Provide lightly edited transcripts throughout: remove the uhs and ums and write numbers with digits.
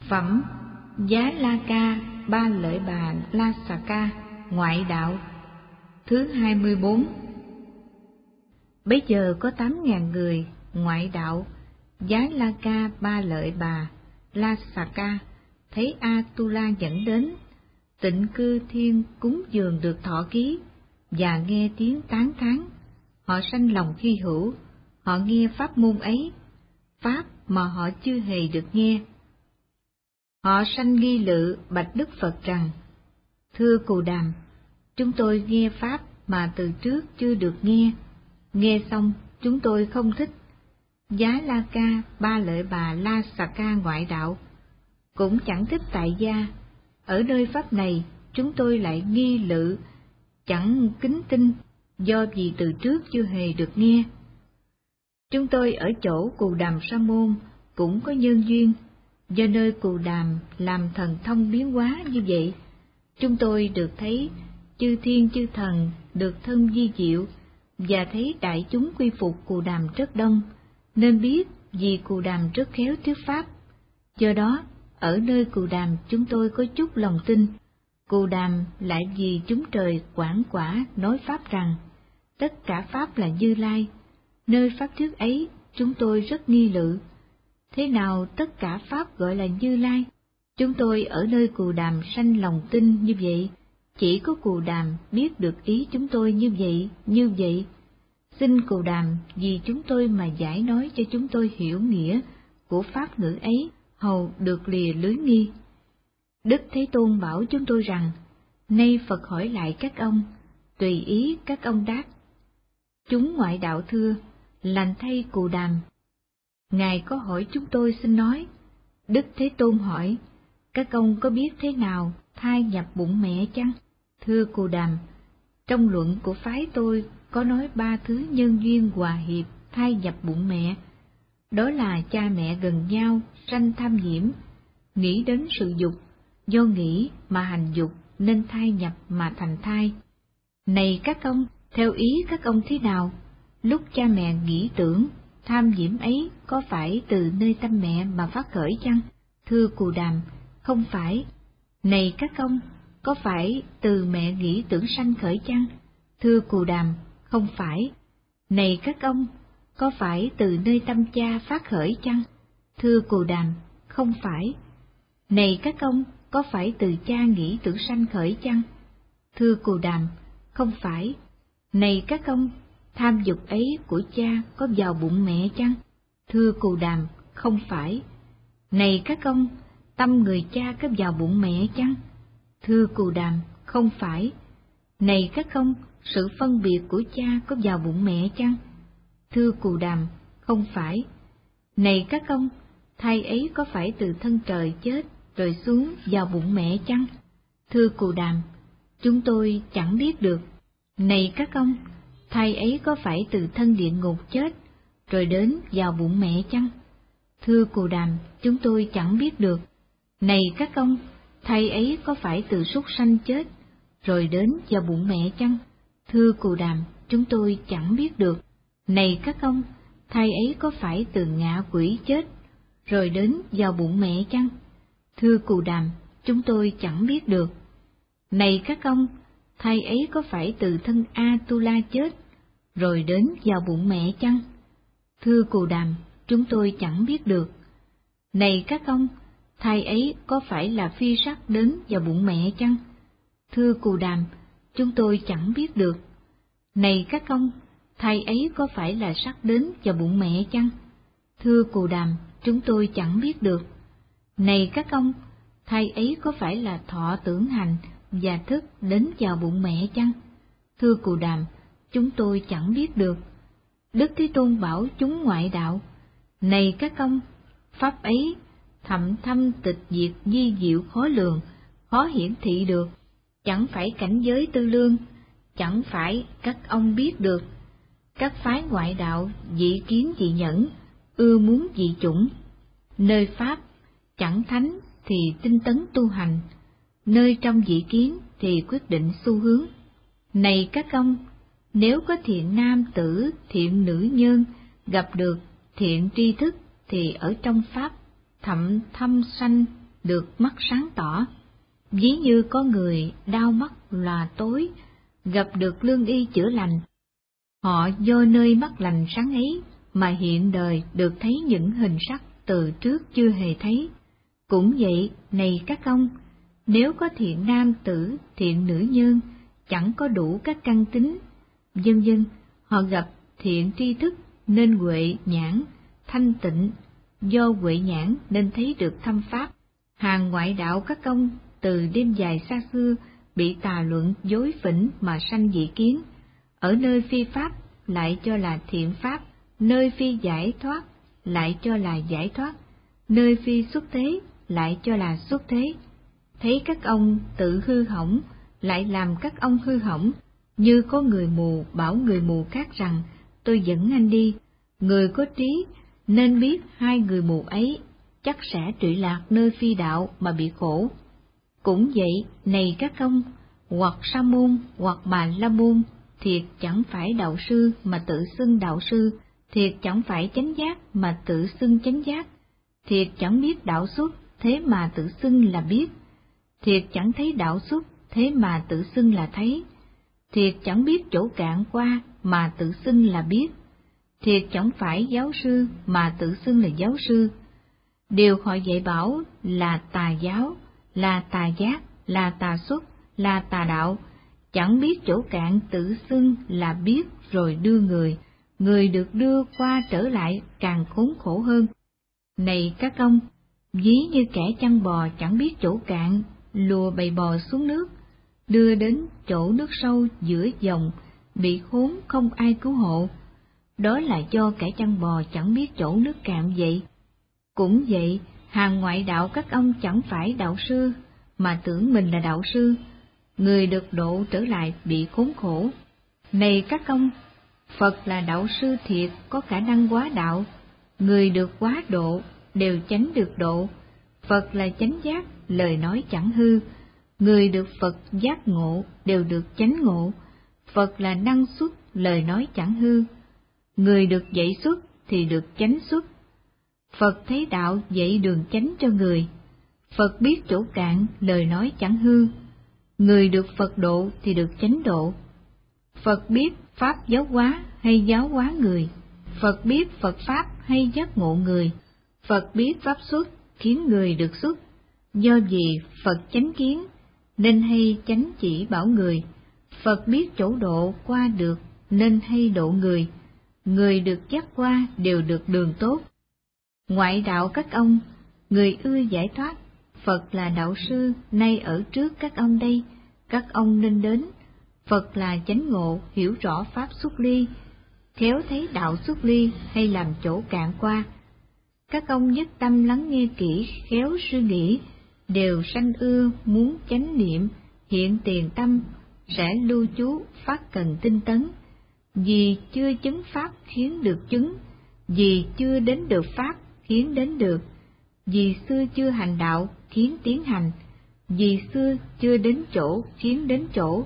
Phẩm Giá La Ca Ba Lợi Bà La Xà Ca Ngoại đạo thứ 24. Bấy giờ có 8.000 người ngoại đạo Giá La Ca Ba Lợi Bà La Xà Ca thấy Atula dẫn đến Tịnh Cư Thiên cúng dường được thọ ký và nghe tiếng tán thán. Họ sanh lòng hy hữu, họ nghe pháp môn ấy, pháp mà họ chưa hề được nghe. Họ sanh nghi lự bạch Đức Phật rằng: Thưa Cù Đàm, chúng tôi nghe pháp mà từ trước chưa được nghe xong chúng tôi không thích. Giá La Ca Ba Lợi Bà La Xà Ca ngoại đạo cũng chẳng thích tại gia. Ở nơi pháp này chúng tôi lại nghi lự, chẳng kính tin, do vì từ trước chưa hề được nghe. Chúng tôi ở chỗ Cù Đàm Sa Môn cũng có nhân duyên, do nơi Cù Đàm làm thần thông biến hóa như vậy, chúng tôi được thấy chư thiên chư thần được thân vi diệu, và thấy đại chúng quy phục Cù Đàm rất đông, nên biết vì Cù Đàm rất khéo thuyết pháp. Do đó, ở nơi Cù Đàm chúng tôi có chút lòng tin. Cù Đàm lại vì chúng trời quảng quả nói pháp rằng tất cả pháp là Như Lai. Nơi pháp thuyết ấy chúng tôi rất nghi lự. Thế nào tất cả pháp gọi là Như Lai? Chúng tôi ở nơi Cù Đàm sanh lòng tin như vậy, chỉ có Cù Đàm biết được ý chúng tôi như vậy. Xin Cù Đàm vì chúng tôi mà giải nói cho chúng tôi hiểu nghĩa của pháp ngữ ấy, hầu được lìa lưới nghi. Đức Thế Tôn bảo chúng tôi rằng: Nay Phật hỏi lại các ông, tùy ý các ông đáp. Chúng ngoại đạo thưa: Lành thay Cù Đàm. Ngài có hỏi chúng tôi xin nói. Đức Thế Tôn hỏi: Các ông có biết thế nào thai nhập bụng mẹ chăng? Thưa Cù Đàm, trong luận của phái tôi có nói 3 thứ nhân duyên hòa hiệp thai nhập bụng mẹ. Đó là cha mẹ gần nhau sanh tham nhiễm, nghĩ đến sự dục, do nghĩ mà hành dục nên thai nhập mà thành thai. Này các ông, theo ý các ông thế nào? Lúc cha mẹ nghĩ tưởng, tham nhiễm ấy có phải từ nơi tâm mẹ mà phát khởi chăng? Thưa Cù Đàm, không phải. Này các ông, có phải từ mẹ nghĩ tưởng sanh khởi chăng? Thưa Cù Đàm, không phải. Này các ông, có phải từ nơi tâm cha phát khởi chăng? Thưa Cù Đàm, không phải. Này các ông, có phải từ cha nghĩ tưởng sanh khởi chăng? Thưa Cù Đàm, không phải. Này các ông, tham dục ấy của cha có vào bụng mẹ chăng? Thưa Cù Đàm, không phải. Này các ông, tâm người cha có vào bụng mẹ chăng? Thưa Cù Đàm, không phải. Này các ông, sự phân biệt của cha có vào bụng mẹ chăng? Thưa Cù Đàm, không phải. Này các ông, thai ấy có phải từ thân trời chết rồi xuống vào bụng mẹ chăng? Thưa Cù Đàm, chúng tôi chẳng biết được. Này các ông, thai ấy có phải từ thân địa ngục chết rồi đến vào bụng mẹ chăng? Thưa Cù Đàm, chúng tôi chẳng biết được. Này các ông, thai ấy có phải từ súc sanh chết rồi đến vào bụng mẹ chăng? Thưa Cù Đàm, chúng tôi chẳng biết được. Này các ông, thai ấy có phải từ ngạ quỷ chết rồi đến vào bụng mẹ chăng? Thưa Cù Đàm, chúng tôi chẳng biết được. Này các ông, thai ấy có phải từ thân Atula chết rồi đến vào bụng mẹ chăng? Thưa Cù Đàm, chúng tôi chẳng biết được. Này các ông, thai ấy có phải là phi sắc đến vào bụng mẹ chăng? Thưa Cù Đàm, chúng tôi chẳng biết được. Này các ông, thai ấy có phải là sắc đến vào bụng mẹ chăng? Thưa Cù Đàm, chúng tôi chẳng biết được. Này các ông, thai ấy có phải là thọ tưởng hành và thức đến vào bụng mẹ chăng? Thưa Cù Đàm, chúng tôi chẳng biết được. Đức Thế Tôn bảo chúng ngoại đạo: Này các ông, pháp ấy thậm thâm tịch diệt di diệu khó lường, khó hiển thị được, chẳng phải cảnh giới tư lương, chẳng phải các ông biết được. Các phái ngoại đạo dị kiến dị nhẫn, ưa muốn dị chủng. Nơi pháp chẳng thánh thì tinh tấn tu hành, nơi trong dị kiến thì quyết định xu hướng. Này các ông, nếu có thiện nam tử, thiện nữ nhân gặp được thiện tri thức thì ở trong pháp thậm thâm sanh được mắt sáng tỏ. Ví như có người đau mắt là tối, gặp được lương y chữa lành. Họ do nơi mắt lành sáng ấy mà hiện đời được thấy những hình sắc từ trước chưa hề thấy. Cũng vậy, này các ông, nếu có thiện nam tử, thiện nữ nhân, chẳng có đủ các căn tính, vân vân, họ gặp thiện tri thức nên huệ nhãn, thanh tịnh, do huệ nhãn nên thấy được thâm pháp. Hàng ngoại đạo các ông từ đêm dài xa xưa bị tà luận dối phỉnh mà sanh dị kiến, ở nơi phi pháp lại cho là thiện pháp, nơi phi giải thoát lại cho là giải thoát, nơi phi xuất thế lại cho là xuất thế. Thấy các ông tự hư hỏng lại làm các ông hư hỏng, như có người mù bảo người mù khác rằng tôi dẫn anh đi. Người có trí nên biết hai người mù ấy chắc sẽ trụy lạc nơi phi đạo mà bị khổ. Cũng vậy, này các ông, hoặc sa môn hoặc bà la môn, thiệt chẳng phải đạo sư mà tự xưng đạo sư, thiệt chẳng phải chánh giác mà tự xưng chánh giác, thiệt chẳng biết đạo xuất thế mà tự xưng là biết, thiệt chẳng thấy đạo xuất thế mà tự xưng là thấy, thiệt chẳng biết chỗ cạn qua mà tự xưng là biết, thiệt chẳng phải giáo sư mà tự xưng là giáo sư. Điều họ dạy bảo là tà giáo, là tà giác, là tà xuất, là tà đạo, chẳng biết chỗ cạn tự xưng là biết rồi đưa người được đưa qua trở lại càng khốn khổ hơn. Này các ông, ví như kẻ chăn bò chẳng biết chỗ cạn, lùa bầy bò xuống nước, đưa đến chỗ nước sâu giữa dòng, bị khốn không ai cứu hộ. Đó là do kẻ chăn bò chẳng biết chỗ nước cạn vậy. Cũng vậy, hàng ngoại đạo các ông chẳng phải đạo sư, mà tưởng mình là đạo sư, người được độ trở lại bị khốn khổ. Này các ông, Phật là đạo sư thiệt có khả năng hóa đạo, người được hóa độ đều chánh được độ. Phật là chánh giác, lời nói chẳng hư, người được Phật giác ngộ đều được chánh ngộ. Phật là năng xuất, lời nói chẳng hư, người được dạy xuất thì được chánh xuất. Phật thấy đạo dạy đường chánh cho người. Phật biết chỗ cạn, lời nói chẳng hư, người được Phật độ thì được chánh độ. Phật biết pháp giáo hóa hay giáo hóa người, Phật biết Phật pháp hay giác ngộ người. Phật biết pháp xuất khiến người được xuất, do vì Phật chánh kiến nên hay chánh chỉ bảo người. Phật biết chỗ độ qua được nên hay độ người, người được dắt qua đều được đường tốt. Ngoại đạo các ông, người ưa giải thoát, Phật là đạo sư nay ở trước các ông đây, các ông nên đến. Phật là chánh ngộ, hiểu rõ pháp xuất ly, khéo thấy đạo xuất ly hay làm chỗ cạn qua. Các ông nhất tâm lắng nghe kỹ, khéo suy nghĩ, đều sanh ưa muốn chánh niệm, hiện tiền tâm, sẽ lưu chú phát cần tinh tấn. Vì chưa chứng pháp khiến được chứng, vì chưa đến được pháp khiến đến được, vì xưa chưa hành đạo khiến tiến hành, vì xưa chưa đến chỗ khiến đến chỗ,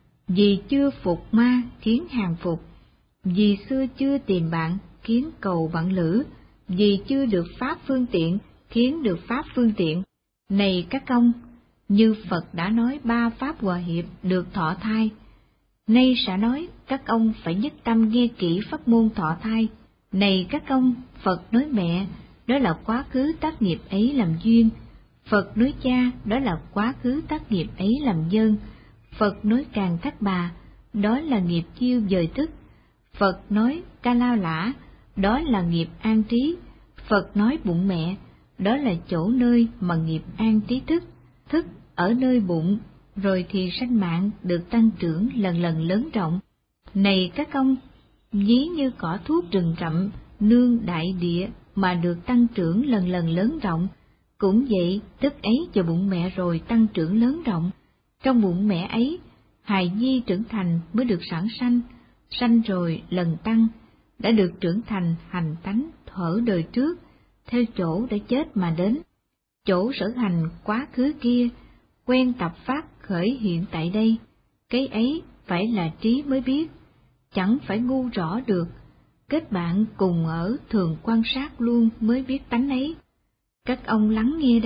vì chưa phục ma khiến hàng phục, vì xưa chưa tìm bạn khiến cầu bạn lữ, vì chưa được pháp phương tiện khiến được pháp phương tiện. Này các ông, như Phật đã nói ba pháp hòa hiệp được thọ thai, nay sẽ nói các ông phải nhất tâm nghe kỹ pháp môn thọ thai. Này các ông, Phật nói mẹ, đó là quá khứ tác nghiệp ấy làm duyên. Phật nói cha, đó là quá khứ tác nghiệp ấy làm nhân. Phật nói càng thác bà, đó là nghiệp chiêu dời thức. Phật nói ca lao lã, đó là nghiệp an trí. Phật nói bụng mẹ, đó là chỗ nơi mà nghiệp an trí thức. Thức ở nơi bụng, rồi thì sanh mạng được tăng trưởng lần lần lớn rộng. Này các ông, ví như cỏ thuốc rừng rậm, nương đại địa mà được tăng trưởng lần lần lớn rộng. Cũng vậy, thức ấy vào bụng mẹ rồi tăng trưởng lớn rộng. Trong bụng mẹ ấy, hài nhi trưởng thành mới được sản sanh, sanh rồi lần tăng, đã được trưởng thành hành tánh thuở đời trước, theo chỗ đã chết mà đến. Chỗ sở hành quá khứ kia, quen tập pháp khởi hiện tại đây, cái ấy phải là trí mới biết, chẳng phải ngu rõ được. Kết bạn cùng ở thường quan sát luôn mới biết tánh ấy. Các ông lắng nghe đây,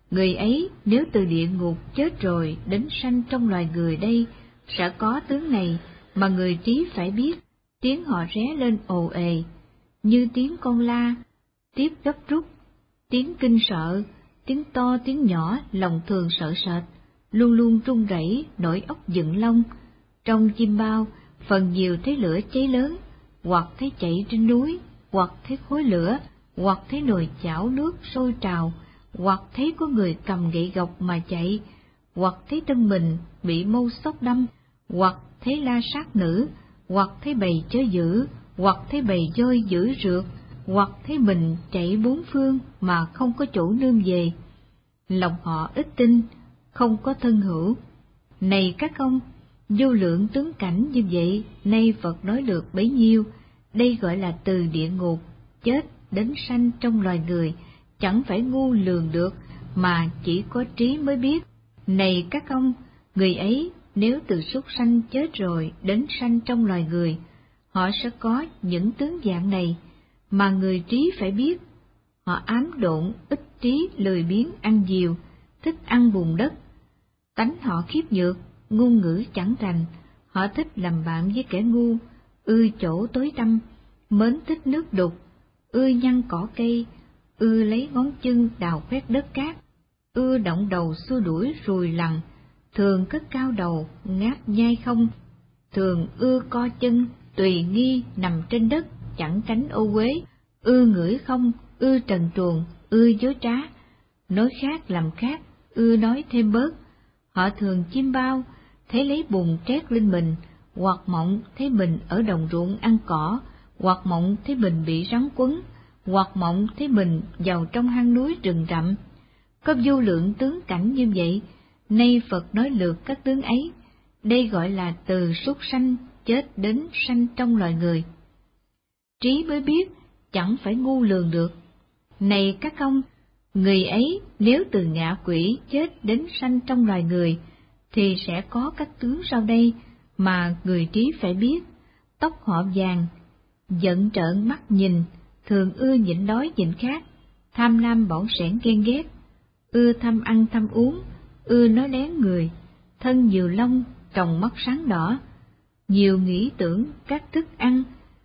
Người ấy nếu từ địa ngục chết rồi đến sanh trong loài người đây, sẽ có tướng này mà người trí phải biết. Tiếng họ ré lên ồ ề, như tiếng con la, tiếp gấp rút, tiếng kinh sợ, tiếng to tiếng nhỏ, lòng thường sợ sệt, luôn luôn run rẩy, nổi óc dựng lông. Trong chim bao, phần nhiều thấy lửa cháy lớn, hoặc thấy chạy trên núi, hoặc thấy khối lửa, hoặc thấy nồi chảo nước sôi trào, hoặc thấy có người cầm gậy gộc mà chạy, hoặc thấy thân mình bị mâu xốc đâm, hoặc thấy la sát nữ, hoặc thấy bầy chó dữ, hoặc thấy bầy voi dữ rượt, hoặc thấy mình chạy bốn phương mà không có chỗ nương về. Lòng họ ít tin, không có thân hữu. Này các ông, vô lượng tướng cảnh như vậy, nay Phật nói được bấy nhiêu, đây gọi là từ địa ngục, chết đến sanh trong loài người, chẳng phải ngu lường được, mà chỉ có trí mới biết. Này các ông, người ấy nếu từ súc sanh chết rồi đến sanh trong loài người, họ sẽ có những tướng dạng này, mà người trí phải biết. Họ ám độn, ích trí, lười biếng, ăn diều, thích ăn bùn đất. Tánh họ khiếp nhược, ngôn ngữ chẳng rành, họ thích làm bạn với kẻ ngu, ưa chỗ tối tăm, mến thích nước đục, ưa nhăn cỏ cây, ưa lấy ngón chân đào khoét đất cát, ưa động đầu xua đuổi ruồi lằn, thường cất cao đầu, ngáp nhai không, thường ưa co chân, tùy nghi nằm trên đất, chẳng tránh ô uế, ưa ngửi không, ưa trần truồng, ưa dối trá, nói khác làm khác, ưa nói thêm bớt. Họ thường chim bao, thấy lấy bùn trét lên mình, hoặc mộng thấy mình ở đồng ruộng ăn cỏ, hoặc mộng thấy mình bị rắn quấn, hoặc mộng thấy mình vào trong hang núi rừng rậm. Có vô lượng tướng cảnh như vậy, nay Phật nói lượt các tướng ấy, đây gọi là từ súc sanh chết đến sanh trong loài người. Trí mới biết, chẳng phải ngu lường được. Này các ông, người ấy nếu từ ngạ quỷ chết đến sanh trong loài người, thì sẽ có các tướng sau đây mà người trí phải biết. Tóc họ vàng, giận trợn mắt nhìn, thường ưa nhịn đói nhịn khát, tham lam bỏng sẻn ghen ghét, ưa tham ăn tham uống, ưa nói lén người, thân nhiều lông, tròng mắt sáng đỏ, nhiều nghĩ tưởng các thức ăn,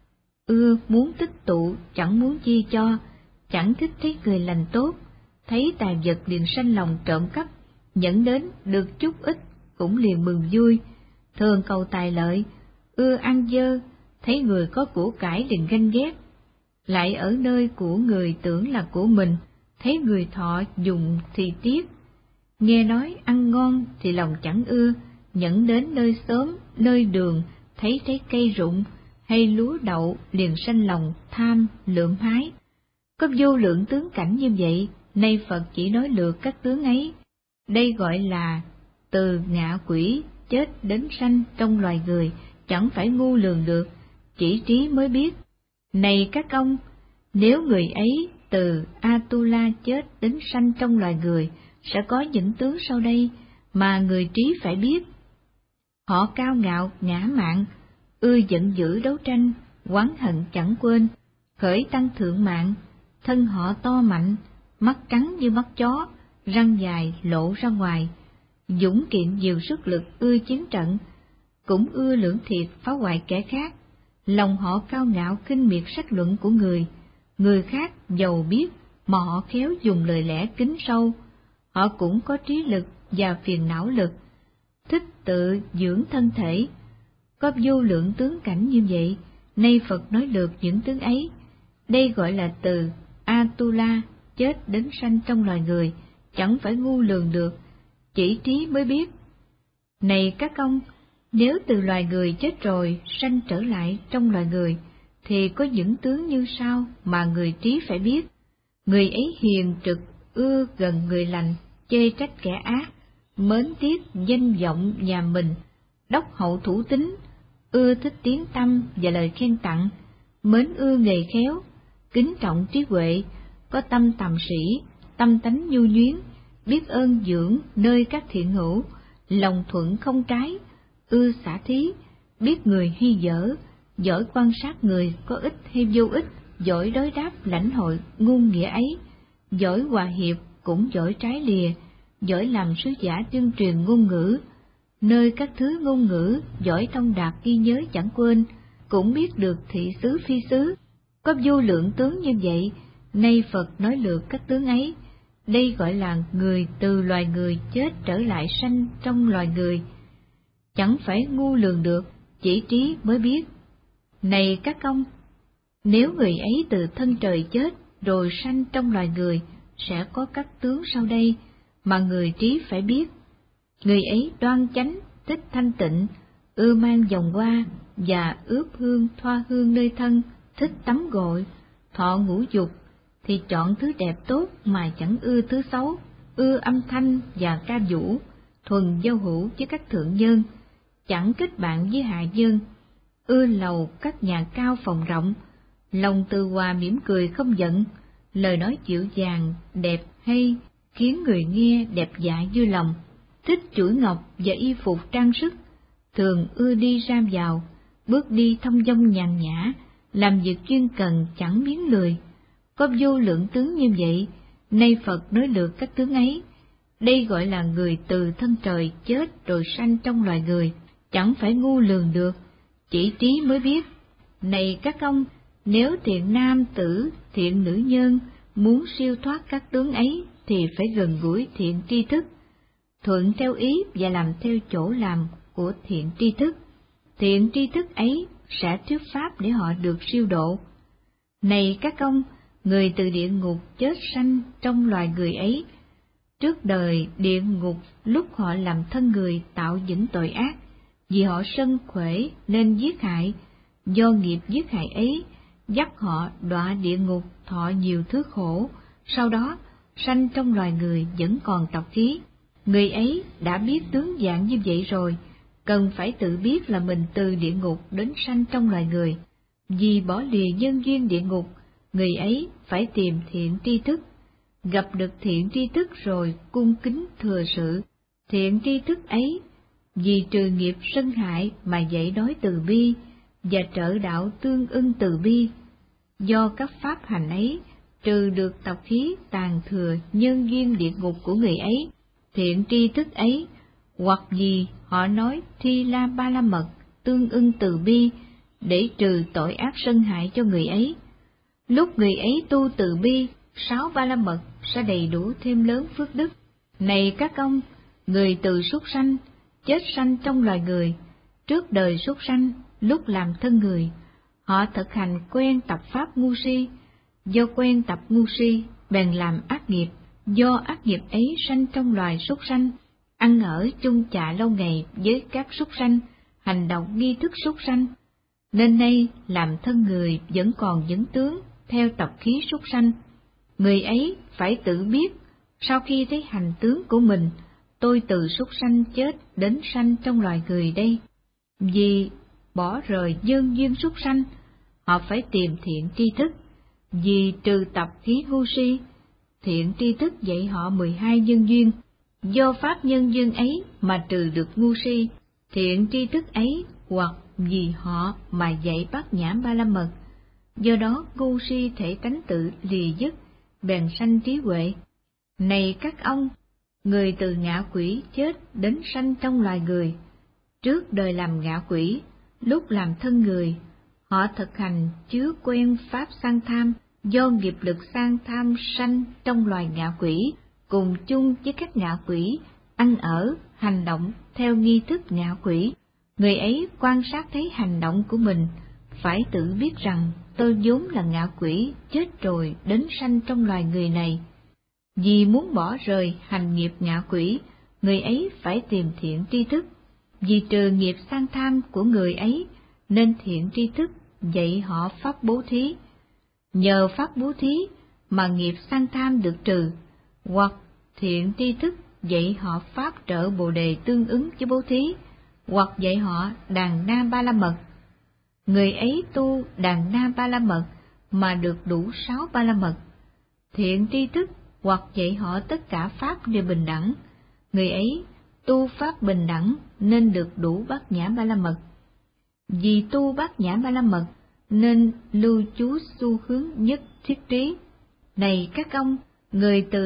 ưa muốn tích tụ, chẳng muốn chi cho, chẳng thích thấy người lành tốt, thấy tài vật liền sanh lòng trộm cắp, dẫn đến được chút ít cũng liền mừng vui, thường cầu tài lợi, ưa ăn dơ, thấy người có của cải liền ganh ghét, lại ở nơi của người tưởng là của mình, thấy người thọ dùng thì tiếc, nghe nói ăn ngon thì lòng chẳng ưa, nhẫn đến nơi xóm, nơi đường, thấy trái cây rụng hay lúa đậu liền sanh lòng tham, lượm hái. Có vô lượng tướng cảnh như vậy, nay Phật chỉ nói lượt các tướng ấy, đây gọi là từ ngạ quỷ chết đến sanh trong loài người, chẳng phải ngu lường được, chỉ trí mới biết. Này các ông, nếu người ấy từ Atula chết đến sanh trong loài người, sẽ có những tướng sau đây mà người trí phải biết. Họ cao ngạo, ngã mạn, ưa giận dữ đấu tranh, oán hận chẳng quên, khởi tăng thượng mạng, thân họ to mạnh, mắt cắn như mắt chó, răng dài lộ ra ngoài, dũng kiện nhiều sức lực, ưa chiến trận, cũng ưa lưỡng thiệt phá hoại kẻ khác. Lòng họ cao ngạo khinh miệt sách luận của người khác giàu biết mà họ khéo dùng lời lẽ kín sâu. Họ cũng có trí lực và phiền não lực, thích tự dưỡng thân thể. Có vô lượng tướng cảnh như vậy, nay Phật nói lượt những tướng ấy, đây gọi là từ Atula chết đến sanh trong loài người, chẳng phải ngu lường được, chỉ trí mới biết. Này các ông, nếu từ loài người chết rồi sanh trở lại trong loài người, thì có những tướng như sau mà người trí phải biết. Người ấy hiền trực, ưa gần người lành, chê trách kẻ ác, mến tiếc danh vọng nhà mình, đốc hậu thủ tín, ưa thích tiếng tăm và lời khen tặng, mến ưa nghề khéo, kính trọng trí huệ, có tâm tàm sĩ, tâm tánh nhu nhuyến, biết ơn dưỡng nơi các thiện hữu, lòng thuận không trái, ưa xả thí, biết người hay dở, giỏi quan sát người có ích hay vô ích, giỏi đối đáp lãnh hội ngôn nghĩa ấy, giỏi hòa hiệp, cũng giỏi trái lìa, giỏi làm sứ giả tuyên truyền ngôn ngữ, nơi các thứ ngôn ngữ, giỏi thông đạt ghi nhớ chẳng quên, cũng biết được thị xứ phi xứ. Có vô lượng tướng như vậy, nay Phật nói lược các tướng ấy. Đây gọi là người từ loài người chết trở lại sanh trong loài người. Chẳng phải ngu lường được, chỉ trí mới biết. Này các ông, nếu người ấy từ thân trời chết rồi sanh trong loài người, sẽ có các tướng sau đây mà người trí phải biết. Người ấy đoan chánh, thích thanh tịnh, ưa mang vòng hoa và ướp hương thoa hương nơi thân, thích tắm gội, thọ ngũ dục, thì chọn thứ đẹp tốt mà chẳng ưa thứ xấu, ưa âm thanh và ca vũ, thuần giao hữu với các thượng nhân, chẳng kết bạn với hạ nhân, ưa lầu các nhà cao phòng rộng, lòng từ hòa mỉm cười không giận, lời nói dịu dàng, đẹp hay, khiến người nghe đẹp dạ vui lòng, thích chuỗi ngọc và y phục trang sức, thường ưa đi ra vào, bước đi thông dong nhàn nhã, làm việc chuyên cần chẳng biếng lười. Có vô lượng tướng như vậy, nay Phật nói lược các tướng ấy. Đây gọi là người từ thân trời chết rồi sanh trong loài người, chẳng phải ngu lường được, chỉ trí mới biết. Này các ông, nếu thiện nam tử, thiện nữ nhân muốn siêu thoát các tướng ấy, thì phải gần gũi thiện tri thức, thuận theo ý và làm theo chỗ làm của thiện tri thức. Thiện tri thức ấy sẽ thuyết pháp để họ được siêu độ. Này các ông, người từ địa ngục chết sanh trong loài người ấy, trước đời địa ngục lúc họ làm thân người tạo những tội ác, vì họ sân khỏe nên giết hại, do nghiệp giết hại ấy dắt họ đọa địa ngục thọ nhiều thứ khổ, sau đó sanh trong loài người vẫn còn tập khí. Người ấy đã biết tướng dạng như vậy rồi, cần phải tự biết là mình từ địa ngục đến sanh trong loài người. Vì bỏ lìa nhân duyên địa ngục, người ấy phải tìm thiện tri thức. Gặp được thiện tri thức rồi cung kính thừa sự. Thiện tri thức ấy vì trừ nghiệp sân hại mà dạy đói từ bi và trợ đạo tương ưng từ bi. Do các pháp hành ấy trừ được tập khí tàn thừa nhân duyên địa ngục của người ấy. Thiện tri thức ấy hoặc vì họ nói Thi La Ba La Mật tương ưng từ bi để trừ tội ác sân hại cho người ấy. Lúc người ấy tu từ bi, 6 Ba La Mật sẽ đầy đủ thêm lớn phước đức. Này các ông, người từ súc sanh, chết sanh trong loài người, trước đời súc sanh, lúc làm thân người, họ thực hành quen tập pháp ngu si, do quen tập ngu si, bèn làm ác nghiệp, do ác nghiệp ấy sanh trong loài súc sanh, ăn ở chung chạ lâu ngày với các súc sanh, hành động nghi thức súc sanh. Nên nay làm thân người vẫn còn những tướng theo tập khí súc sanh. Người ấy phải tự biết, sau khi thấy hành tướng của mình, tôi từ súc sanh chết đến sanh trong loài người đây. Vì bỏ rời nhân duyên súc sanh, họ phải tìm thiện tri thức. Vì trừ tập khí ngu si, thiện tri thức dạy họ 12 nhân duyên. Do pháp nhân duyên ấy mà trừ được ngu si, thiện tri thức ấy hoặc vì họ mà dạy Bát Nhã Ba La Mật. Do đó ngu si thể tánh tự lìa dứt, bèn sanh trí huệ. Này các ông, người từ ngạ quỷ chết đến sanh trong loài người, trước đời làm ngạ quỷ, lúc làm thân người, họ thực hành chứa quen pháp sang tham, do nghiệp lực sang tham sanh trong loài ngạ quỷ, cùng chung với các ngạ quỷ, ăn ở, hành động theo nghi thức ngạ quỷ. Người ấy quan sát thấy hành động của mình, phải tự biết rằng tôi vốn là ngạ quỷ, chết rồi đến sanh trong loài người này. Vì muốn bỏ rời hành nghiệp ngạ quỷ, người ấy phải tìm thiện tri thức. Vì trừ nghiệp sang tham của người ấy, nên thiện tri thức dạy họ pháp bố thí. Nhờ pháp bố thí mà nghiệp sang tham được trừ, hoặc thiện tri thức dạy họ pháp trợ bồ đề tương ứng với bố thí, hoặc dạy họ đàn na ba la mật. Người ấy tu đàn na ba la mật mà được đủ 6 ba la mật. Thiện tri thức hoặc dạy họ tất cả pháp đều bình đẳng. Người ấy tu pháp bình đẳng nên được đủ Bát Nhã Ba La Mật. Vì tu Bát Nhã Ba La Mật nên lưu trú xu hướng nhất thiết trí. Này các ông, người từ A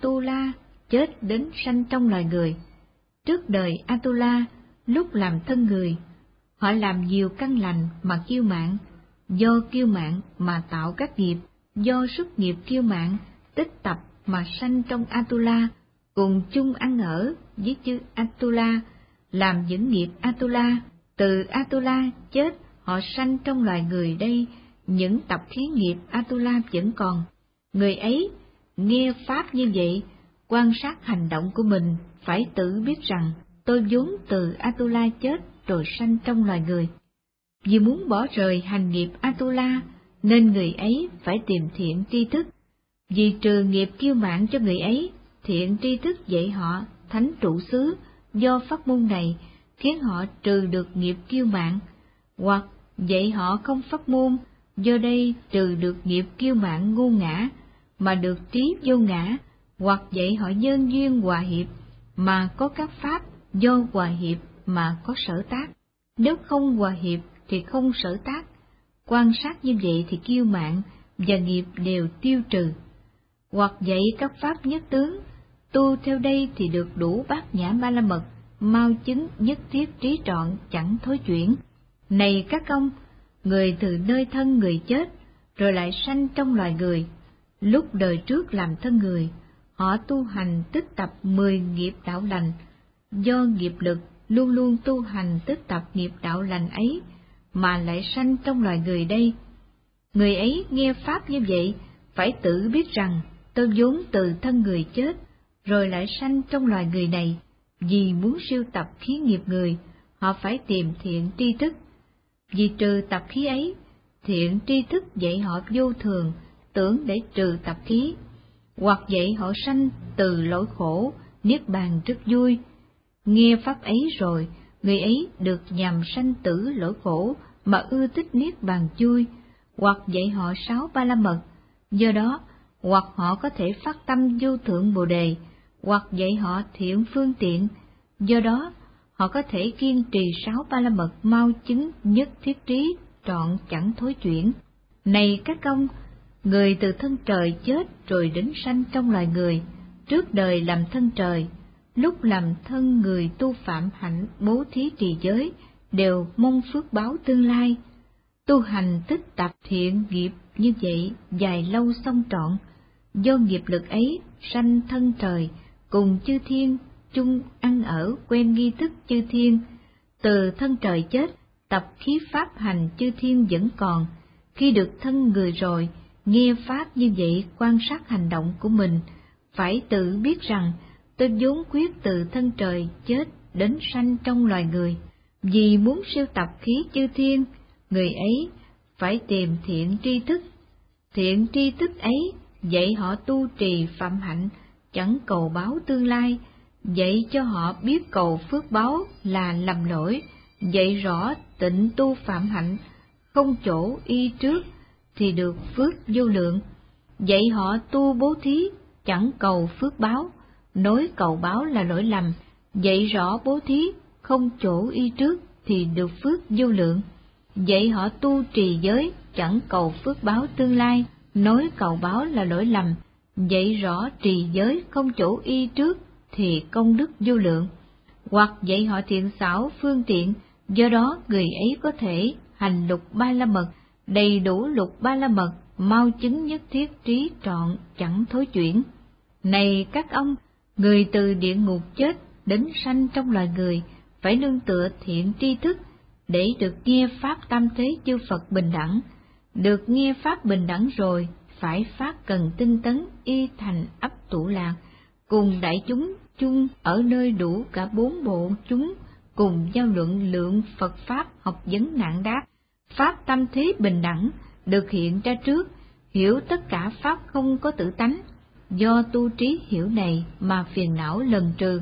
Atula chết đến sanh trong loài người. Trước đời Atula, lúc làm thân người, họ làm nhiều căn lành mà kiêu mạn, do kiêu mạn mà tạo các nghiệp, do xuất nghiệp kiêu mạn tích tập mà sanh trong Atula, cùng chung ăn ở với chư Atula, làm những nghiệp Atula. Từ Atula chết, họ sanh trong loài người đây, những tập khí nghiệp Atula vẫn còn. Người ấy nghe pháp như vậy, quan sát hành động của mình, phải tự biết rằng tôi vốn từ Atula chết rồi sanh trong loài người. Vì muốn bỏ rời hành nghiệp Atula, nên người ấy phải tìm thiện tri thức. Vì trừ nghiệp kiêu mạn cho người ấy, thiện tri thức dạy họ thánh trụ xứ, do pháp môn này khiến họ trừ được nghiệp kiêu mạn, hoặc dạy họ không pháp môn, do đây trừ được nghiệp kiêu mạn ngu ngã, mà được trí vô ngã, hoặc dạy họ nhân duyên hòa hiệp, mà có các pháp do hòa hiệp mà có sở tác. Nếu không hòa hiệp thì không sở tác. Quan sát như vậy thì kiêu mạn và nghiệp đều tiêu trừ. Hoặc dạy các pháp nhất tướng, tu theo đây thì được đủ bát nhã ba la mật, mau chứng nhất thiết trí trọn, chẳng thối chuyển. Này các ông, người từ nơi thân người chết, rồi lại sanh trong loài người. Lúc đời trước làm thân người, họ tu hành tích tập 10 nghiệp đạo lành. Do nghiệp lực luôn luôn tu hành tích tập nghiệp đạo lành ấy, mà lại sanh trong loài người đây. Người ấy nghe pháp như vậy, phải tự biết rằng tôi vốn từ thân người chết, rồi lại sanh trong loài người này. Vì muốn siêu tập khí nghiệp người, họ phải tìm thiện tri thức. Vì trừ tập khí ấy, thiện tri thức dạy họ vô thường, tưởng để trừ tập khí, hoặc dạy họ sanh từ lỗi khổ, niết bàn rất vui. Nghe pháp ấy rồi, người ấy được nhằm sanh tử lỗi khổ mà ưa thích niết bàn vui, hoặc dạy họ 6 ba la mật. Do đó, hoặc họ có thể phát tâm vô thượng bồ đề, hoặc dạy họ thiện phương tiện. Do đó, họ có thể kiên trì 6 ba la mật mau chứng nhất thiết trí trọn chẳng thối chuyển. Này các ông, người từ thân trời chết rồi đến sanh trong loài người, trước đời làm thân trời, lúc làm thân người tu phạm hạnh bố thí trì giới, đều mong phước báo tương lai. Tu hành tích tập thiện nghiệp như vậy dài lâu xong trọn, do nghiệp lực ấy sanh thân trời, cùng chư thiên chung ăn ở quen nghi thức chư thiên. Từ thân trời chết, tập khí pháp hành chư thiên vẫn còn. Khi được thân người rồi, nghe pháp như vậy quan sát hành động của mình, phải tự biết rằng tôi vốn quyết từ thân trời chết đến sanh trong loài người. Vì muốn siêu tập khí chư thiên, người ấy phải tìm thiện tri thức. Thiện tri thức ấy dạy họ tu trì phạm hạnh, chẳng cầu báo tương lai, dạy cho họ biết cầu phước báo là lầm lỗi, dạy rõ tịnh tu phạm hạnh, không chỗ y trước thì được phước vô lượng, dạy họ tu bố thí, chẳng cầu phước báo, nói cầu báo là lỗi lầm, dạy rõ bố thí, không chỗ y trước thì được phước vô lượng, dạy họ tu trì giới, chẳng cầu phước báo tương lai, nói cầu báo là lỗi lầm, dạy rõ trì giới không chỗ y trước thì công đức vô lượng, hoặc dạy họ thiện xảo phương tiện. Do đó người ấy có thể hành lục ba la mật, đầy đủ lục ba la mật, mau chứng nhất thiết trí trọn chẳng thối chuyển. Này các ông, người từ địa ngục chết đến sanh trong loài người, phải nương tựa thiện tri thức để được nghe pháp tam thế chư Phật bình đẳng. Được nghe pháp bình đẳng rồi, phải phát cần tinh tấn y thành ấp tụ lạc, cùng đại chúng chung ở nơi đủ cả 4 bộ chúng, cùng giao luận lượng Phật pháp, học vấn nạn đáp. Pháp tam thế bình đẳng được hiện ra trước, hiểu tất cả pháp không có tự tánh, do tu trí hiểu này mà phiền não lần trừ.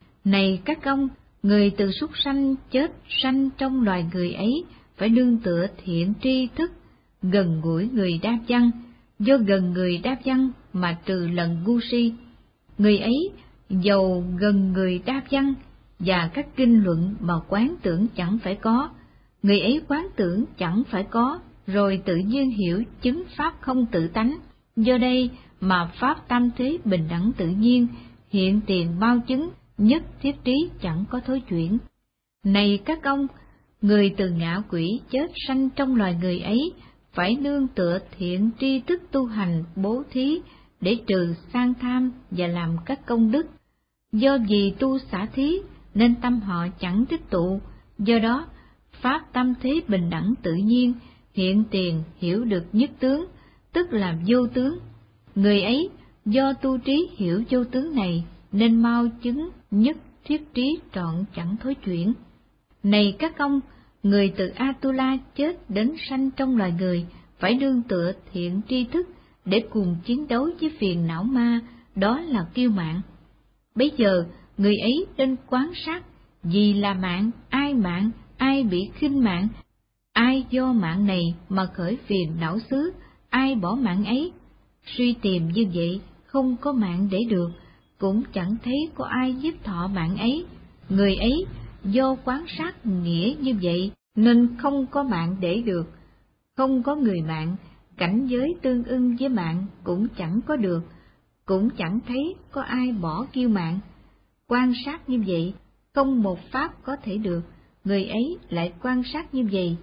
Này các ông, người từ súc sanh chết sanh trong loài người ấy, phải nương tựa thiện tri thức, gần gũi người đa văn, do gần người đa văn mà trừ lần ngu si. Người ấy dầu gần người đa văn và các kinh luận mà quán tưởng chẳng phải có, người ấy quán tưởng chẳng phải có, rồi tự nhiên hiểu chứng pháp không tự tánh. Do đây mà pháp tam thế bình đẳng tự nhiên, hiện tiền bao chứng, nhất thiết trí chẳng có thối chuyển. Này các ông, người từ ngạ quỷ chết sanh trong loài người ấy, phải nương tựa thiện tri thức tu hành bố thí để trừ sang tham và làm các công đức. Do vì tu xả thí nên tâm họ chẳng tích tụ, do đó pháp tâm thế bình đẳng tự nhiên, hiện tiền hiểu được nhất tướng, tức là vô tướng. Người ấy do tu trí hiểu vô tướng này nên mau chứng nhất thiết trí trọn chẳng thối chuyển. Này các ông, người từ Atula chết đến sanh trong loài người, phải nương tựa thiện tri thức để cùng chiến đấu với phiền não ma, đó là kiêu mạn. Bây giờ người ấy nên quán sát gì là mạng, ai bị khinh mạng, ai do mạng này mà khởi phiền não xứ, ai bỏ mạng ấy. Suy tìm như vậy, không có mạng để được, cũng chẳng thấy có ai giúp thọ mạng ấy. Người ấy do quán sát nghĩa như vậy nên không có mạng để được, không có người mạng, cảnh giới tương ưng với mạng cũng chẳng có được, cũng chẳng thấy có ai bỏ kiêu mạng. Quan sát như vậy, không một pháp có thể được, người ấy lại quan sát như vậy,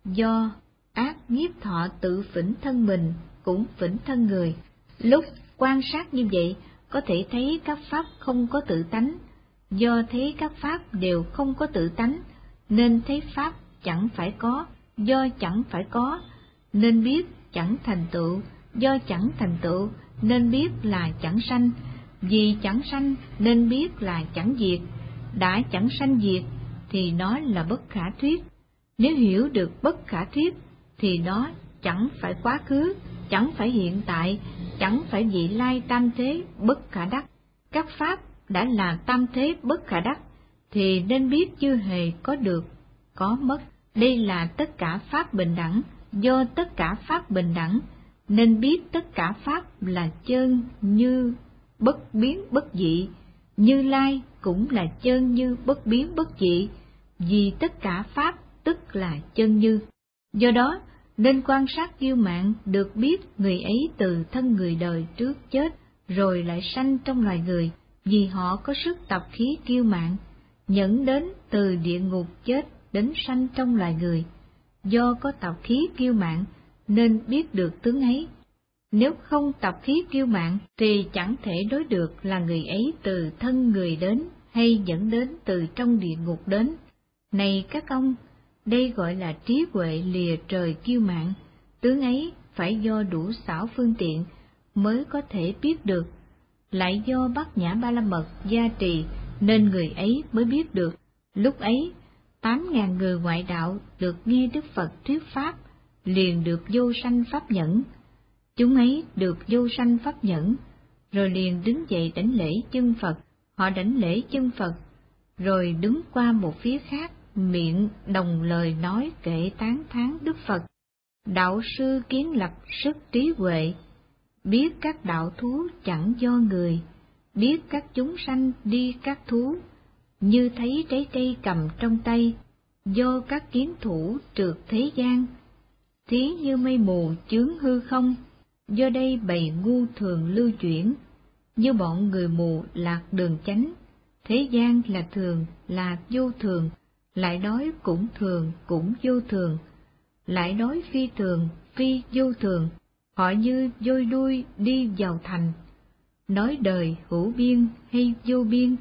do ác nhiếp thọ tự phỉnh thân mình, cũng phỉnh thân người. Lúc quan sát như vậy, có thể thấy các pháp không có tự tánh, do thấy các pháp đều không có tự tánh, nên thấy pháp chẳng phải có, do chẳng phải có, nên biết chẳng thành tựu, do chẳng thành tựu, nên biết là chẳng sanh, vì chẳng sanh nên biết là chẳng diệt, đã chẳng sanh diệt thì nó là bất khả thuyết. Nếu hiểu được bất khả thuyết thì nó chẳng phải quá khứ, chẳng phải hiện tại, chẳng phải vị lai tam thế bất khả đắc. Các pháp đã là tam thế bất khả đắc thì nên biết chưa hề có được, có mất. Đây là tất cả pháp bình đẳng, do tất cả pháp bình đẳng nên biết tất cả pháp là chân như bất biến bất dị, Như Lai cũng là chân như bất biến bất dị, vì tất cả pháp tức là chân như. Do đó nên quan sát kiêu mạn, được biết người ấy từ thân người đời trước chết rồi lại sanh trong loài người, vì họ có sức tập khí kiêu mạn, nhẫn đến từ địa ngục chết đến sanh trong loài người. Do có tập khí kiêu mạn nên biết được tướng ấy. Nếu không tập khí kiêu mạn thì chẳng thể đối được là người ấy từ thân người đến hay dẫn đến từ trong địa ngục đến. Này các ông, đây gọi là trí huệ lìa trời kiêu mạn, tướng ấy phải do đủ xảo phương tiện mới có thể biết được, lại do Bát Nhã Ba La Mật gia trì nên người ấy mới biết được. Lúc ấy 8.000 người ngoại đạo được nghe Đức Phật thuyết pháp, liền được vô sanh pháp nhẫn. Chúng ấy được vô sanh pháp nhẫn, rồi liền đứng dậy đảnh lễ chân Phật. Họ đảnh lễ chân Phật, rồi đứng qua một phía khác, miệng đồng lời nói kệ tán thán Đức Phật. Đạo sư kiến lập sức trí huệ, biết các đạo thú chẳng do người, biết các chúng sanh đi các thú, như thấy trái cây cầm trong tay, do các kiến thủ trượt thế gian, thí như mây mù chướng hư không, do đây bầy ngu thường lưu chuyển, như bọn người mù lạc đường chánh. Thế gian là thường, là vô thường, lại nói cũng thường, cũng vô thường, lại nói phi thường, phi vô thường, họ như vôi đuôi đi vào thành. Nói đời hữu biên hay vô biên,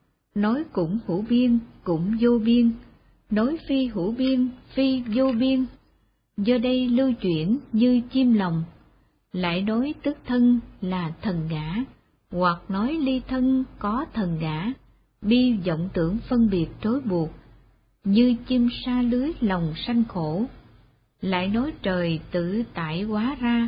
nói cũng hữu biên, cũng vô biên, nói phi hữu biên, phi vô biên, do đây lưu chuyển như chim lòng, lại nói tức thân là thần ngã, hoặc nói ly thân có thần ngã, bi vọng tưởng phân biệt rối buộc, như chim sa lưới lòng sanh khổ, lại nói trời tự tại hóa ra,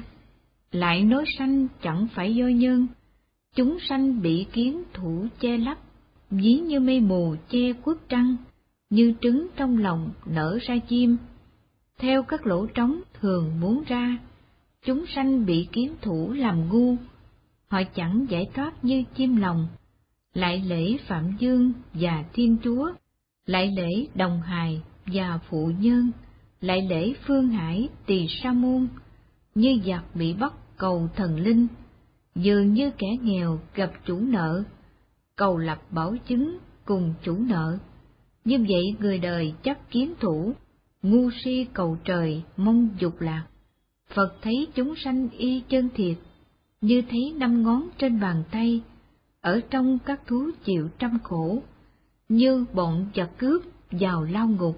lại nói sanh chẳng phải do nhân, chúng sanh bị kiến thủ che lấp, ví như mây mù che khuất trăng, như trứng trong lòng nở ra chim, theo các lỗ trống thường muốn ra. Chúng sanh bị kiến thủ làm ngu, họ chẳng giải thoát như chim lòng, lại lễ Phạm Dương và Thiên Chúa, lại lễ Đồng Hài và Phụ Nhân, lại lễ Phương Hải Tỳ Sa Môn, như giặc bị bắt cầu thần linh, dường như kẻ nghèo gặp chủ nợ, cầu lập bảo chứng cùng chủ nợ. Như vậy người đời chấp kiến thủ, ngu si cầu trời mong dục lạc. Phật thấy chúng sanh y chân thiệt, như thấy 5 ngón trên bàn tay, ở trong các thú chịu trăm khổ, như bọn giặc cướp vào lao ngục.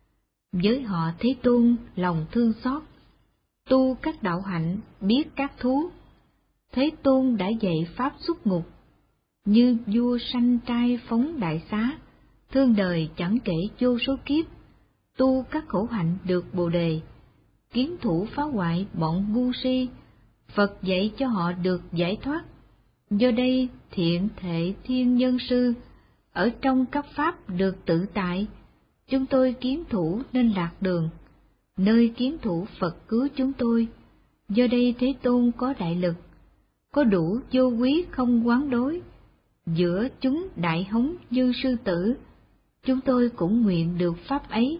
Với họ Thế Tôn lòng thương xót, tu các đạo hạnh biết các thú. Thế Tôn đã dạy pháp xuất ngục, như vua sanh trai phóng đại xá, thương đời chẳng kể vô số kiếp, tu các khổ hạnh được Bồ đề. Kiến thủ phá hoại bọn ngu si, Phật dạy cho họ được giải thoát. Do đây thiện thệ thiên nhân sư, ở trong các pháp được tự tại. Chúng tôi kiến thủ nên lạc đường, nơi kiến thủ Phật cứu chúng tôi. Do đây Thế Tôn có đại lực, có đủ vô quý không quán đối. Giữa chúng đại hống như sư tử, chúng tôi cũng nguyện được pháp ấy,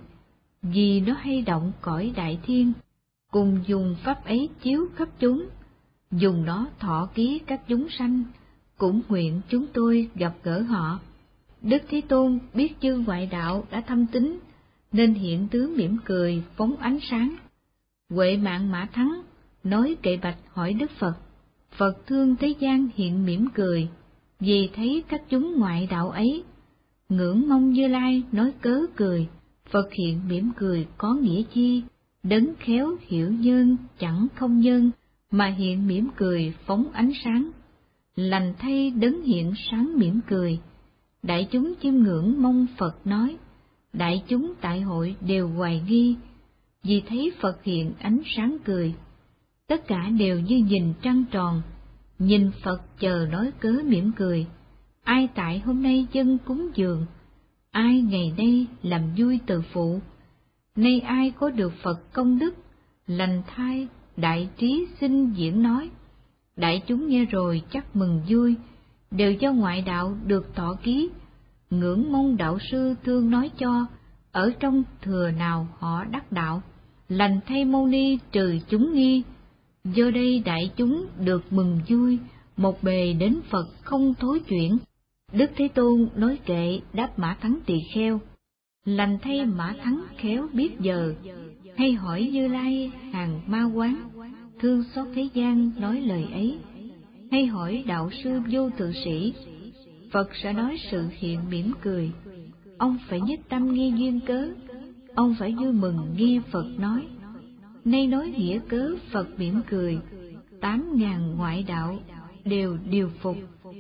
vì nó hay động cõi đại thiên, cùng dùng pháp ấy chiếu khắp chúng, dùng nó thọ ký các chúng sanh, cũng nguyện chúng tôi gặp gỡ họ. Đức Thế Tôn biết chư ngoại đạo đã thâm tín, nên hiện tướng mỉm cười phóng ánh sáng. Huệ Mạng Mã Thắng nói kệ bạch hỏi Đức Phật. Phật thương thế gian hiện mỉm cười, vì thấy các chúng ngoại đạo ấy. Ngưỡng mong Như Lai nói cớ cười, Phật hiện mỉm cười có nghĩa chi? Đấng khéo hiểu nhân chẳng không nhân, mà hiện mỉm cười phóng ánh sáng. Lành thay đấng hiện sáng mỉm cười, đại chúng chiêm ngưỡng mong Phật nói. Đại chúng tại hội đều hoài nghi, vì thấy Phật hiện ánh sáng cười. Tất cả đều như nhìn trăng tròn, nhìn Phật chờ nói cớ mỉm cười. Ai tại hôm nay dân cúng dường, ai ngày nay làm vui từ phụ. Nay ai có được Phật công đức, lành thai đại trí xin diễn nói. Đại chúng nghe rồi chắc mừng vui, đều do ngoại đạo được thọ ký. Ngưỡng mong đạo sư thương nói cho, ở trong thừa nào họ đắc đạo. Lành thay Mâu Ni trừ chúng nghi, do đây đại chúng được mừng vui, một bề đến Phật không thối chuyển. Đức Thế Tôn nói kệ đáp Mã Thắng tỳ kheo. Lành thay Mã Thắng khéo biết giờ, hay hỏi Như Lai hàng ma quán, thương xót thế gian nói lời ấy. Hay hỏi đạo sư vô thượng sĩ, Phật sẽ nói sự hiện mỉm cười. Ông phải nhất tâm nghe duyên cớ, ông phải vui mừng nghe Phật nói. Nay nói nghĩa cớ Phật mỉm cười, 8.000 ngoại đạo đều điều phục,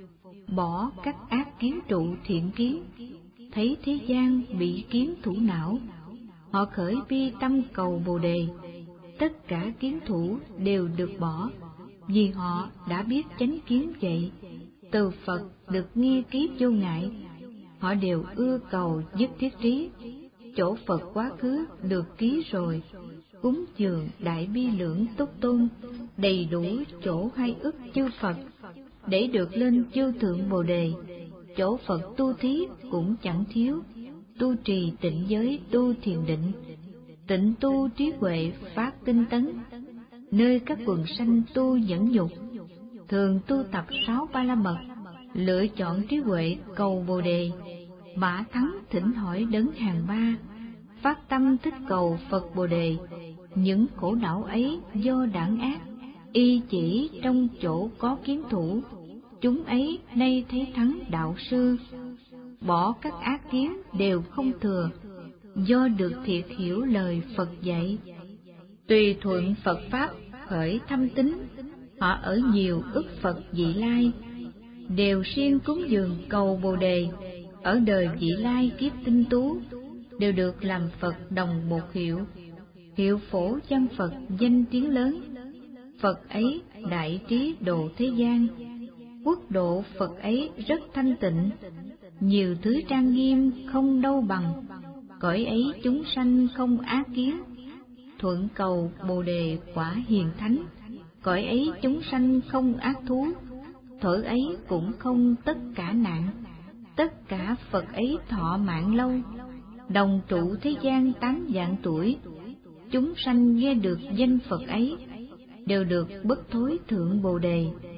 bỏ các ác kiến trụ thiện kiến. Thấy thế gian bị kiến thủ não, họ khởi bi tâm cầu Bồ đề. Tất cả kiến thủ đều được bỏ, vì họ đã biết chánh kiến vậy. Từ Phật được nghe kiếp vô ngại, họ đều ưa cầu dứt thiết trí. Chỗ Phật quá khứ được ký rồi, cúng dường đại bi lưỡng túc tôn, đầy đủ chỗ hay ức chư Phật, để được lên chư thượng Bồ đề. Chỗ Phật tu thí cũng chẳng thiếu, tu trì tịnh giới tu thiền định, tịnh tu trí huệ phát tinh tấn. Nơi các quần sanh tu nhẫn nhục, thường tu tập 6 ba la mật, lựa chọn trí huệ cầu Bồ đề. Mã Thắng thỉnh hỏi đấng hàng ba, phát tâm thích cầu Phật Bồ đề. Những khổ não ấy do đảng ác, y chỉ trong chỗ có kiến thủ. Chúng ấy nay thấy thắng đạo sư, bỏ các ác kiến đều không thừa, do được thiệt hiểu lời Phật dạy. Tùy thuận Phật Pháp khởi thâm tín, họ ở nhiều ức Phật vị lai, đều siêng cúng dường cầu Bồ đề. Ở đời vị lai kiếp tinh tú, đều được làm Phật đồng một hiệu. Hiệu phổ chân Phật danh tiếng lớn, Phật ấy đại trí độ thế gian. Quốc độ Phật ấy rất thanh tịnh, nhiều thứ trang nghiêm không đâu bằng. Cõi ấy chúng sanh không ác kiến, thuận cầu Bồ đề quả hiền thánh. Cõi ấy chúng sanh không ác thú, thở ấy cũng không tất cả nạn. Tất cả Phật ấy thọ mạng lâu, đồng trụ thế gian 8 vạn tuổi. Chúng sanh nghe được danh Phật ấy, đều được bất thối thượng Bồ đề.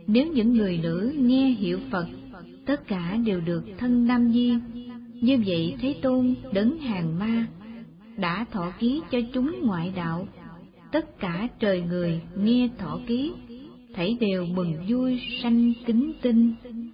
Nếu những người nữ nghe hiệu Phật, tất cả đều được thân Nam Di. Như vậy Thế Tôn đấng hàng ma đã thọ ký cho chúng ngoại đạo. Tất cả trời người nghe thọ ký, thảy đều mừng vui sanh kính tinh.